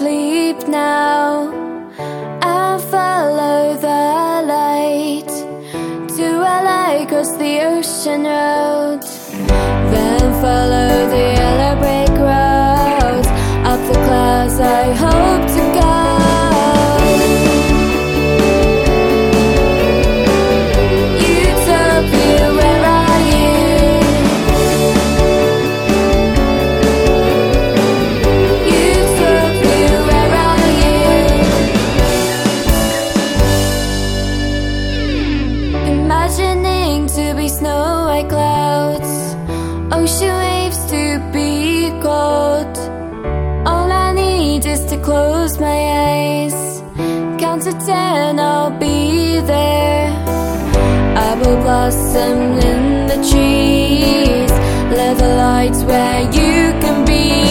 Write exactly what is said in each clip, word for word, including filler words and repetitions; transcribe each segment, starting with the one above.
sleep now and follow the light to L A across the ocean road. Then follow the yellow brick road up the clouds I hope to go. Close my eyes, count to ten, I'll be there. Apple blossom in the trees, let the lights where you can be.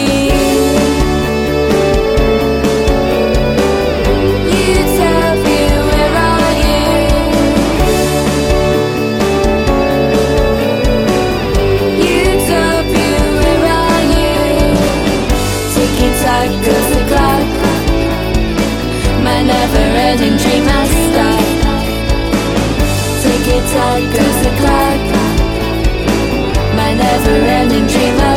Never-ending dream has stopped. Take it tight, goes the clock. My never-ending dream has